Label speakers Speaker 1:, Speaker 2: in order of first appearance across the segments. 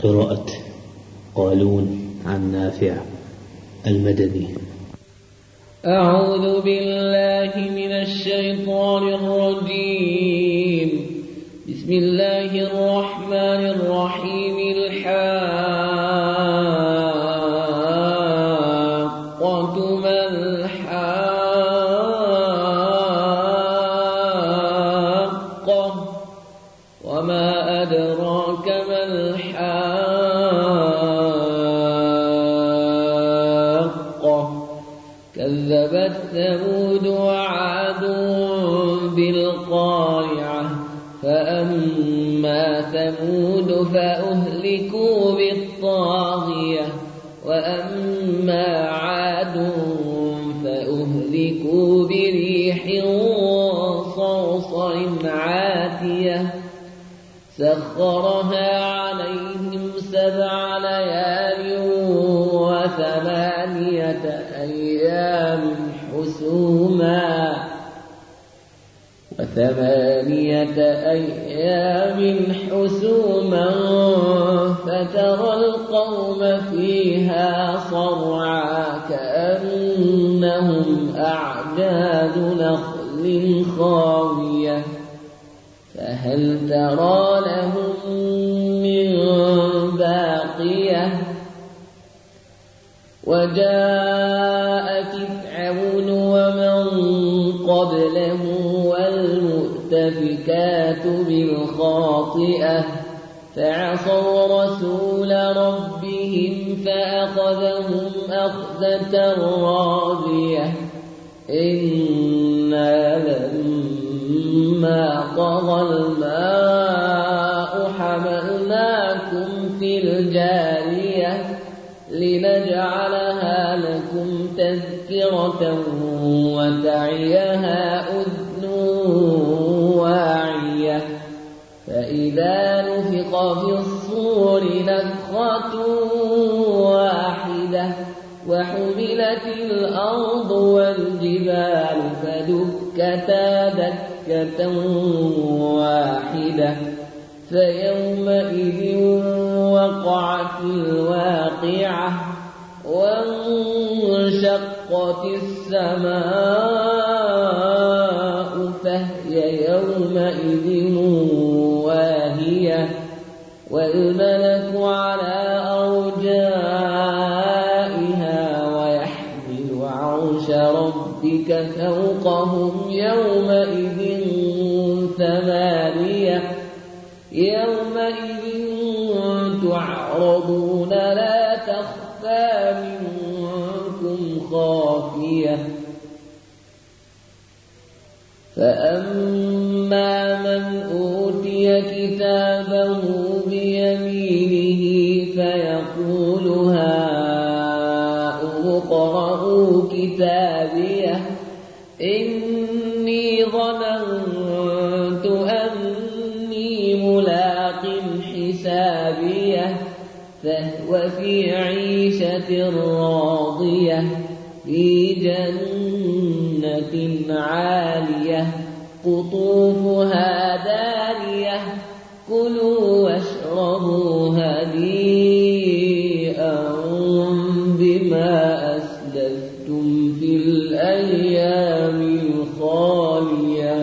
Speaker 1: قراءة قالون عن نافع المدني.
Speaker 2: أعوذ بالله من الشيطان الرجيم. بسم الله الرحمن الرحيم. الحاقة ما الحاقة وما أدراك ما الحاقة كذبت ثمود وعاد بالقارعة فأما ثمود فأهلكوا بالطاغية وأما عاد فأهلكوا بريح صرصر عاتية سخرها عليهم 7 ليال و8 أيام حسوما فترى القوم فيها صرعى كأنهم أعجاز نخل خاوية فهل ترى لهم من باقية وجاء فرعون ومن قبله والمؤتفكات بالخاطئة فعصوا رسول ربهم فأخذهم أخذة رابية إنا لما طغى الماء حملناكم في الجارية لنجعلها لكم تذكرة وتعيها أذن واعية فإذا نفخ في الصور نفخة واحدة وحملت الأرض والجبال فدكتا دكة واحدة فيومئذ وقعت الواقعة وانشقت السماء فهي يومئذ واهية والملك على أرجائها ويحمل عرش ربك فوقهم يومئذ 8 يومئذ تعرضون لا تخفى منكم خافية فأما من أوتي كتابه بيمينه فيقول هاؤم اقرءوا كتابيه إني ظننت أني ملاق حسابيه فهو في عيشة راضية في جنة عالية قطوفها دانية كلوا واشربوا هنيئا بما أسلفتم في الأيام الخالية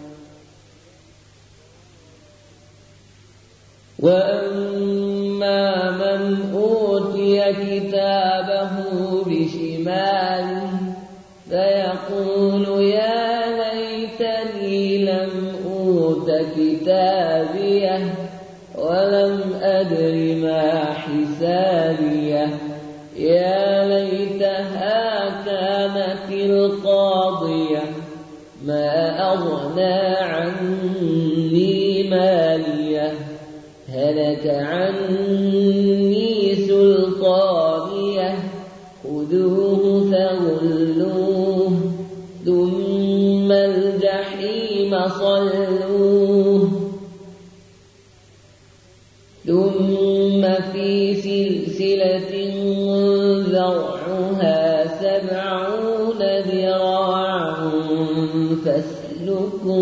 Speaker 2: وأما من أوتي كتابه بشماله فيقول يا ليتني لم أوت كتابيه ولم أدر ما حسابيه يا ليتها كانت القاضية ما أغنى عني ماليه هلك عني سلطانيه خذوه فغلوه ثم الجحيم صلوه ثم في سلسلة ذرعها 70 ذراعا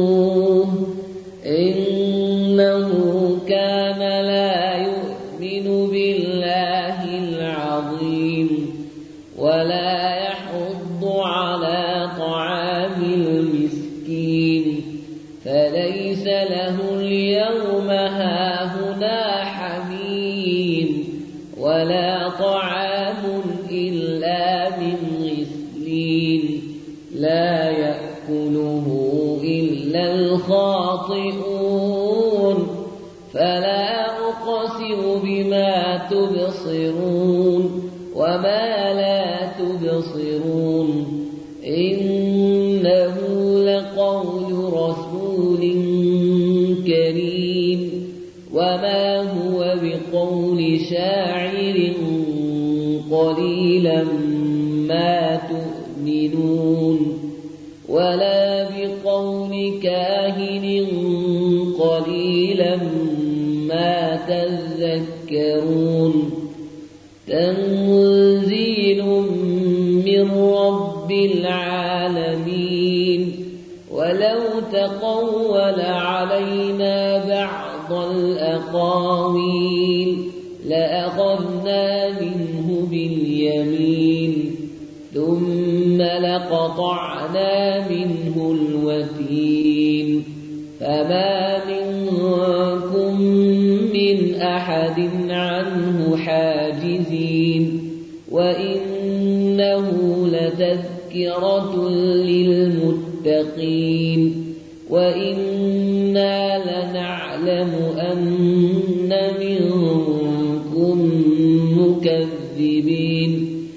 Speaker 2: فاسلكوه إنه كان لا يؤمن بالله العظيم ولا يحض على طعام المسكين فليس له اليوم هاهنا حميم ولا طعام إلا من غسلين لا يأكله إلا الخاطئون فلا أقسم بما تبصرون وما لا تبصرون إنه لقول رسول كريم وما هو بقول شاعر قليلا ما تؤمنون ولا بقول كاهن قليلا ما تذكرون تنزيل من رب العالمين ولو تقول علينا بعض الأقاويل لأخذنا منه باليمين ثم لقطعنا منه الوتين فما منكم من أحد عنه حاجزين وإنه لتذكرة للمتقين وإنا لنعلم أن منكم مكذبين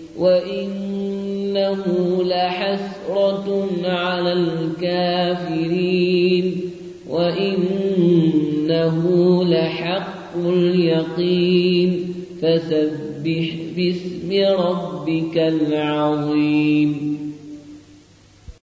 Speaker 2: وإنه لحسرة على الكافرين وإنه لحق اليقين فسبح باسم ربك العظيم